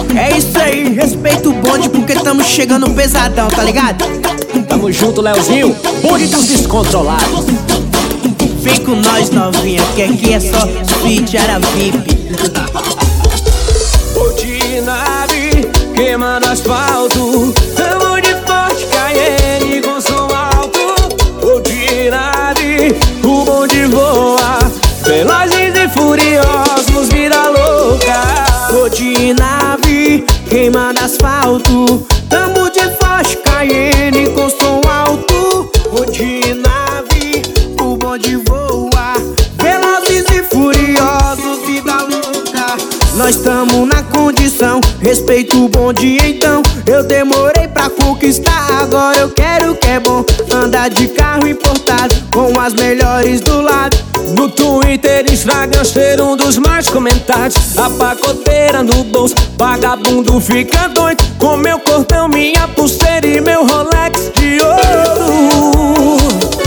É isso aí, respeita o bonde porque tamo chegando pesadão, tá ligado? Tamo junto, Leozinho, bonde dos descontrolados. Vem com nós, novinha, que aqui é só suíte, era VIP. Vou de nave, queimando asfalto. Tamo de Forte Cayenne com som alto. Vou de nave, o bonde voa. Velozes e furiosos, vida louca. Vou de nave, queimando asfalto. Tamo de Forte Cayenne com som alto. Vou de nave, o bonde voa. Velozes e furiosos, vida louca. Nós tamo na condição, respeito o bonde então. Eu demorei pra conquistar, agora eu quero o que é bom. Andar de carro importado, com as melhores do lado. No Twitter, Instagram, ser um dos mais comentados. A pacoteira no bolso, vagabundo fica doido. Com meu cordão, minha pulseira e meu Rolex de ouro.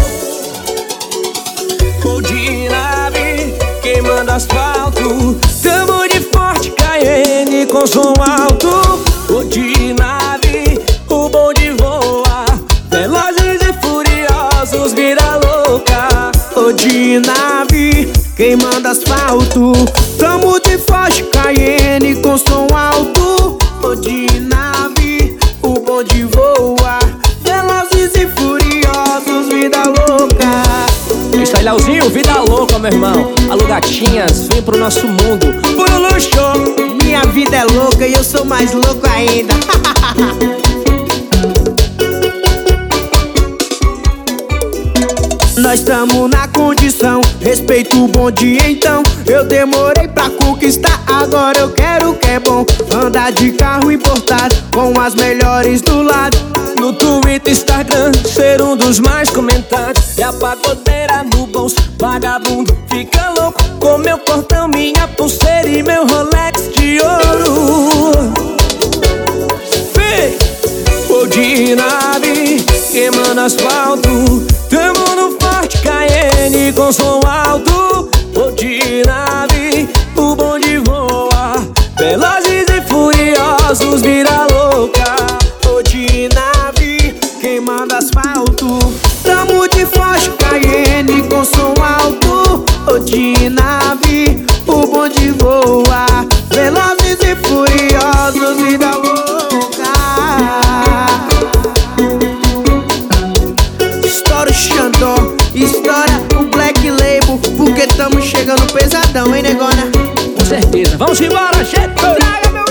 Vou de nave, queimando asfalto. Tamo de Forte Cayenne com som alto. Vou de nave, o bonde voa. Velozes e furiosos, vida louca. Vou de nave, queimando asfalto. Tamo de Forte Cayenne com som alto. Vou de nave, o bonde voa. Velozes e furiosos, vida louca. Isso aí, Leozinho, vida louca, meu irmão. Alô, gatinhas, vem pro nosso mundo. Puro luxo. Minha vida é louca e eu sou mais louco ainda. Nós tamo na condição, respeito o bonde então. Eu demorei pra conquistar, agora eu quero o que é bom. Andar de carro importado, com as melhores do lado. No Twitter, Instagram, ser um dos mais comentados. E a pacoteira no bolso, vagabundo fica louco. Com meu cordão, minha pulseira e meu Rolex de ouro. Vem! Vou de nave, queimando asfalto. Tamo no Forte Cayenne com som alto. Vou de nave, o bonde voa. Velozes e furiosos, vida louca. Vou de nave, queimando asfalto. Tamo de Forte Cayenne com som alto. Vou de nave, o bonde voa. Velozes e furiosos, vida louca. Estoura o Xandó, estoura o Black Label, porque tamo chegando pesadão, hein, negona? Com certeza, vamos embora, gente!